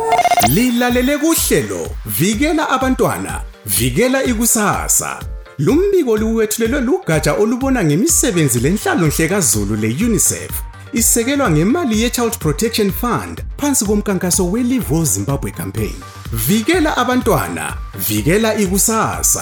Lilalele kuhlelo Vikela Abantwana, Vikela Ikusasa. Lumbiko luwethulelwe lugatsha olubona ngemisebenzi lenhlalonhle kaZulu le-UNICEF. Isekelwa ngemali ye-Child Protection Fund phansi komkankaso we-Live Well Zimbabwe campaign. Vikela Abantwana, Vikela Ikusasa.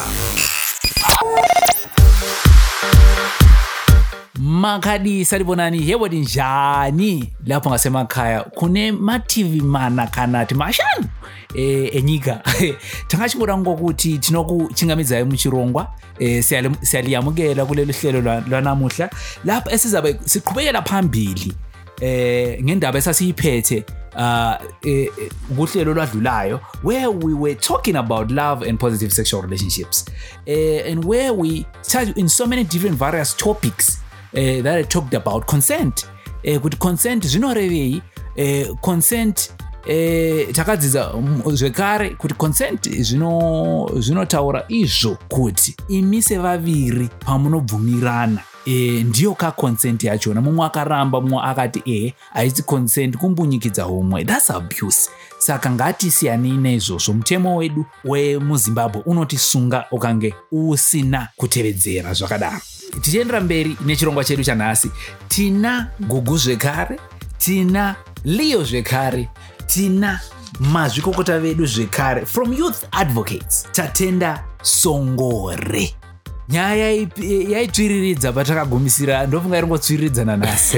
Makhadi salibonani yebo njani lapho ngasemakhaya kune ma TV mana kanati mashanu enyika thangachibona ngokuthi tinokuchingamidza emuchirongwa siyaliyamukela kulelo hlelo lwanamuhla lapho esizabe siqhubekela phambili ngendaba esasiyiphethe kuhlelo lwadlulayo where we were talking about love and positive sexual relationships and where we touched in so many different various topics that I talked about consent. Kuti consent zvinorevei consent takadziza zvekare kuti consent zvinotaura izvo kuti imi sevaviri pamunobvumirana ndiyo ka consent yachona mumwe akaramba mumwe akati haisi consent kumbunyikidza umwe that's abuse saka ngatisiyani nezvozvo mutemo wedu wemuZimbabwe unotisunga ukange usina kutevedzera zvakadaro. Tichiendera mberi nechirongwa chedu chanhasi tina Gugu zvekare, tina Leo zvekare, tina mazvikokota vedu zvekare from youth advocates tatenda Songore. Nyaya yaitsviriridza patakagumisira ndofunga iringotsviriridzana nhasi.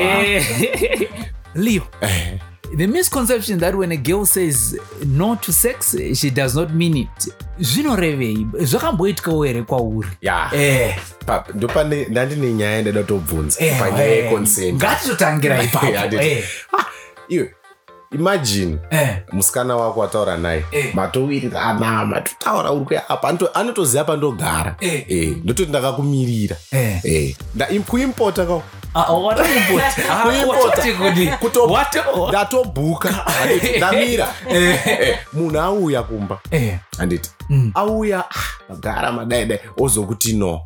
Leo, the misconception that when a girl says no to sex she does not mean it zvinorevei zvakamboitikawo here kwauri? Ndopane ndandine nyaya ndada kutobvunza panyaya yeconsent. Ngatizotangira ipapo. Iwe imagine musikana wako ataura naye matowirana matotaura uri apa anotoziva pandogara ndototi ndakakumirira kuimpota kao ndatobhuka ndamira munhu auya kumba handiti auya agara madaidai ozokuti no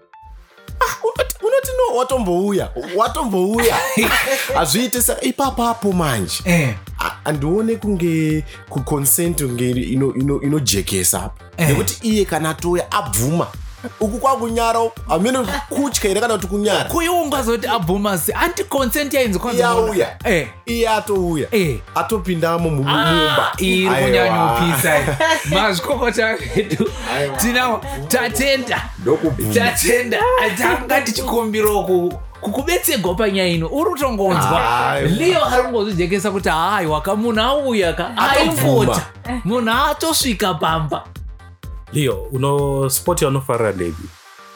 unoti no watombouya hazviite saka ipapapo manje andione kunge kuconsent kunge inojekesa apa nekuti iye kana atoya abvuma uku kwakunyara amene kutya ere kana kuti kunyara kuiungazoti abvuma se anti consent yainzi kwanza yauya iye atouya atopindamo mumba iri kunyanyopisa mazvikokota vedu tina tatenda atanga tichikumbira kukubetserwa panyaya ino uri kutongonzwa Leo ari kungozvijekesa kuti haiwa munhu auya ka aimbota munhu atosvika pamba. Leo, uno sport yaunofarira ndepi?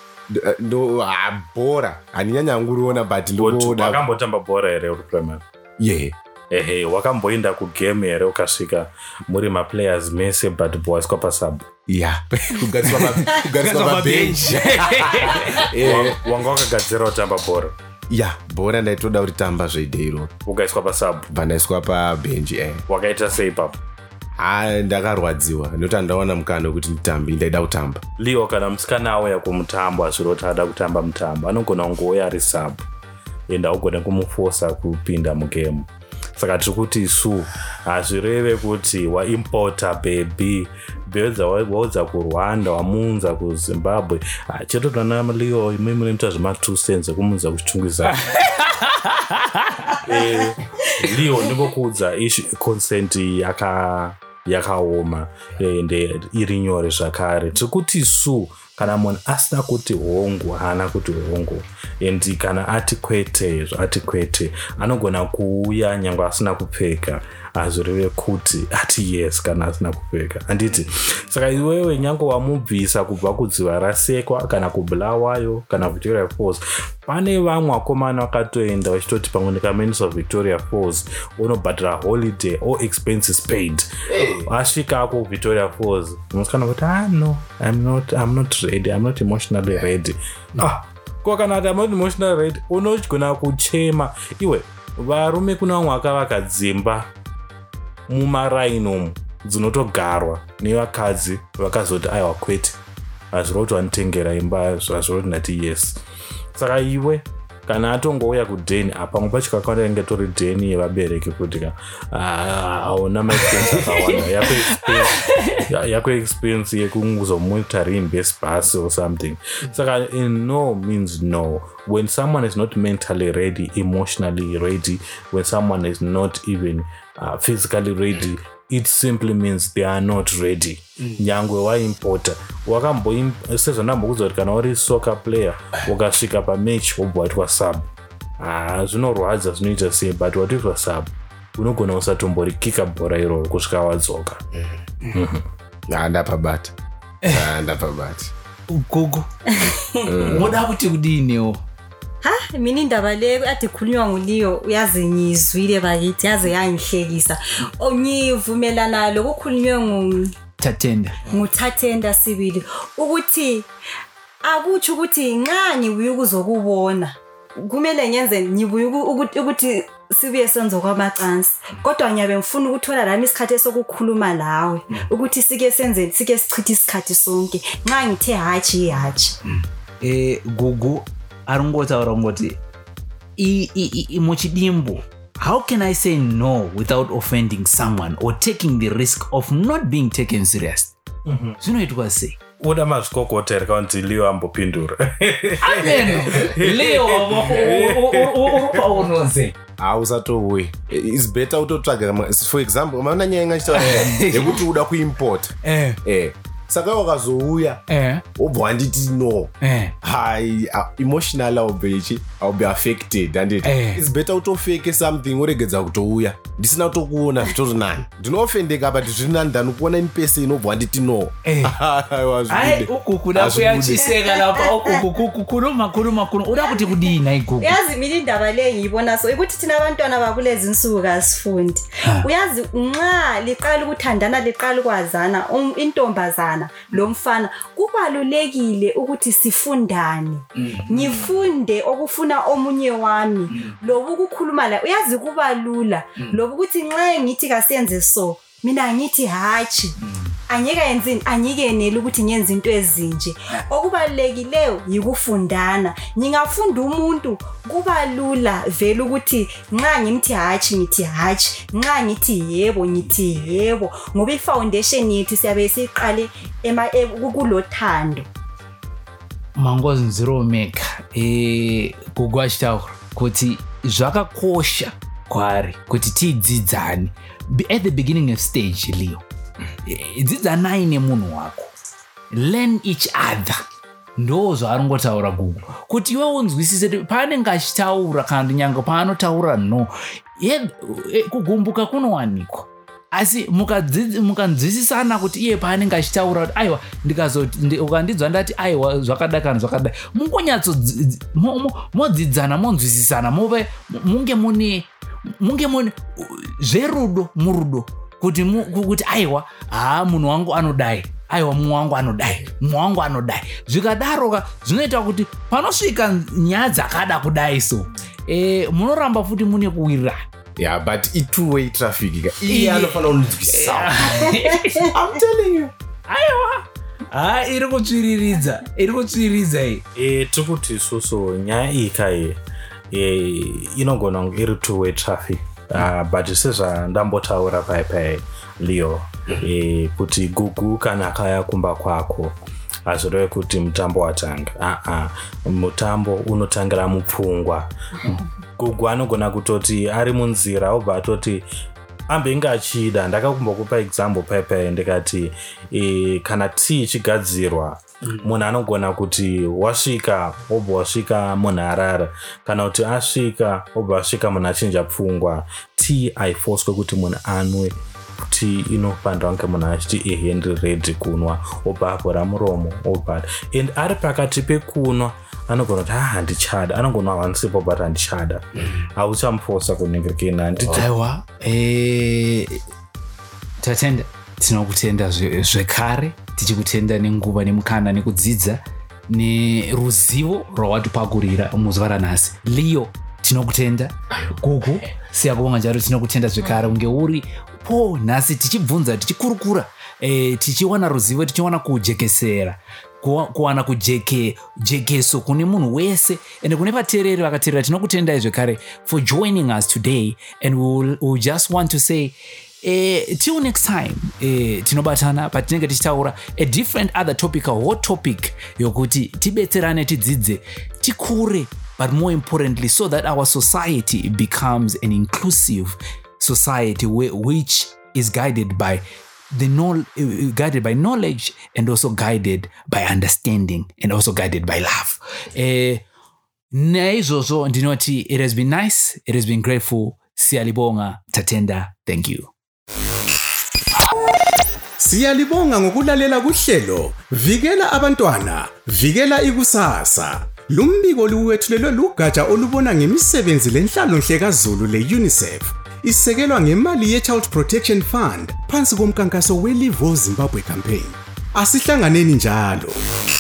Bhora haninyanya nguriona but ndoda. Wakambotamba bhora here uri primary? Wakamboenda kugame here ukasvika muri maplayers mese but boaswa pasub? Kugariswa mabench. Wanga wakagadzira kutamba bhora? Bhora ndaitoda kutamba zveidero. Ukaiswa pasub? Pandaiswa pabench. Wakaita sei ipapo? Ndakarwadziwa nekuti handawana mukana wekuti nditambe ndaida kutamba. Leo kana musikana auya kumutambo asviroti ada kutamba mutambo anogona kungouya ari sub ende augona kumufosa kupinda mugame. Saka tiri kuti isu hazvireve kuti waimporta baby waudza kuRwanda wamunza kuZimbabwe chetotona Leo imwe munoita zvema2 cents ekumunza kuchitungwiza. Leo ndingokuudza consent yakaoma ende iri nyore zvakare. Tiri kuti isu kana munhu asina kuti hongu haana kuti hongu endi kana ati kwete anogona kuuya nyange asina kupfeka hazvireve kuti ati yes kana asina kupfeka handiti. Saka iwewe nyange wamubvisa kubva kudziva rasekwa kana kubulawayo kana Victoria Falls pane vamwe vakomana vakatoenda vachitoti pamwe ndikaminister of Victoria Falls unobhadhira holiday all expenses paid asvika ako Victoria Falls musikana kuti no I'm not ready, I'm not emotionally ready. Kwa kana ati I'm not emotionally ready unogona kuchema iwe varume kuna vamwe vakavaka dzimba mumaraini dzinotogarwa nevakadzi vakazoti aiwa kwete hazviroti vanotengera imba hazviroti ndati yes. Saka iwe kana atongouya kudheni pamwe pacho kakwanenge tori dheni yevabereki kuti hauna maexpense akawanda yako expense yekuzomutsa reimburse bus or something. Saka no means no. When someone is not mentally ready, emotionally ready, when someone is not even physically ready, it simply means they are not ready. Nyangwe waimporta sezvandambokuzva kuti kana uri soccer player ukasvika pamatch wobva waitwa sub, zvinorwadza zvinoita sei, but watoitwa sub unogona usatomborikika bhora iroro kusvika wadzoka. ndapabata Gugu moda kuti kudinewo mina indaba le ade khulunywa nguLeo uyazi ngizwile bakithi yaze yangihlekisa. Ongivumelana lokukhulunywe nguthathenda sibili ukuthi akuthi ukuthi nxa ngibuye ukuzokubona kumele ngenze ngibuye ukuthi sibuye senzo kwamacansi, kodwa ngiyabe ngifuna ukuthola lami isikhathi esokukhuluma lawe ukuthi sike sichithe isikhathi sonke nxa ngithe hatshi. Gugu arongotaura ngoti muchidimbo, how can I say no without offending someone or taking the risk of not being taken serious? Zvinoitwa sei? Uda mazvikokota kuti Leo ambopindura. Leo urupaunonze hausatouye. It's better utotsvaga, for example maana nyaya ingachitaura yekuti uda kuimport saka wakazouya wobva wanditi no, emotional I'll be affected and it's better utofeke something uregedza kutouya ndisina kutokuona zvitori nani, ndinoofendeka but zviri nani ndanokuona in person inobva wanditi no. Ukuku nakuyachiseka lapha ukuku kuruma uda kuti kudina igugu. Uyazi mina indaba le ngiyibona so ukuthi thina abantwana bakulezi insuku asifundi. Uyazi nxa liqala ukuthandana liqala ukwazana intombazana lo mfana kubalulekile ukuthi sifundane. Ngifunde okufuna omunye wami lobu ukukhuluma la uyazi kubalula lobu ukuthi nxa ngithi kasenze so mina ngithi hatshi anyeka yenzini anyikenela ukuthi ngenze into ezinje. Okubalulekileyo yikufundana. Ngingafunda umuntu kubalula vele ukuthi nxa ngimthi hatshi ngithi hatshi, nxa ngithi yebo ngithi yebo, ngoba ifoundation yethu siyabe siqale kulothando. Mangozi Nziro Meka kugwashtaura kuti zvakakosha kwari kuti tidzidzane at the beginning of stage. Leo dzidzanai nemunhu wako, learn each other. Ndo zvaringotaura Gugu kuti iwe unzwisise paanenge achitaura kana kuti nyange paanotaura no kugumbuka kunowanikwa, asi mukanzwisisana kuti iye paanenge achitaura kuti aiwa ukandidzwa ndati aiwa zvakadai kana zvakadai, modzidzana monzwisisana, munge mune zverudo murudo kuti aiwa munhu wangu anodai, aiwa munhu wangu anodai. Zvikadaroka zvinoita kuti panosvika nyaya dzakada kudai so munoramba futi mune kuwirirana. Yeah, but two-way traffic. Anofana unzwisisa. I'm telling you. Aiwa. Iri kutsviriridza iyi. Tikuti isusu nyaya iyi kai inogona kunge iri two-way traffic. But sezvandambotaura pai Leo kuti Gugu kana akaya kumba kwako azvireve kuti mutambo watanga. Mutambo unotangira mupfungwa. Gugu anogona kutoti ari munzira obva atoti ambenge achida. Ndakakumbokupa example pai ndikati kana tii ichigadzirwa munhu anogona kuti wasvika obva wasvika munhu arara, kana kuti asvika obva asvika munhu achinja pfungwa. Tii haifoswe kuti munhu anwe, kuti inofanira kunge munhu achiti hand ready kunwa, obva avhura muromo obva, and ari pakati pekunwa anogona kuti handichada, anogona wansipo but handichada, hauchamufosa kunyengerekena. Aiwa tatenda tinokutenda zvekare, tichikutenda nenguva nemukana nekudzidza neruzivo rwawatipakurira muzuva ranhasi. Leo tinokutenda. Gugu siyabonga njalo tinokutenda zvekare unge uri po nhasi tichibvunza tichikurukura tichiwana ruzivo tichiwana kujekesera kuwana kujekeso kune munhu wese ende kune vateereri vakateerera tinokutendai zvekare for joining us today, and we'll just want to say till next time tinobatana patinenge tichitaura a different other topic, a hot topic yokuti tibetserane tidzidze tikure, but more importantly so that our society becomes an inclusive society which is guided by knowledge and also guided by understanding and also guided by love. Naizvozvo ndinoti it has been nice, it has been grateful. Siyalibonga, tatenda, thank you. Siyalibonga ngokulalela kuhlelo Vikela Abantwana, Vikela Ikusasa. Lumbiko luwethulelwe lugatsha olubona ngemisebenzi lenhlalonhle kaZulu le-UNICEF. Isekelwa ngemali ye-Child Protection Fund phansi komkankaso we-Live Zimbabwe campaign. Asihlanganeni njalo.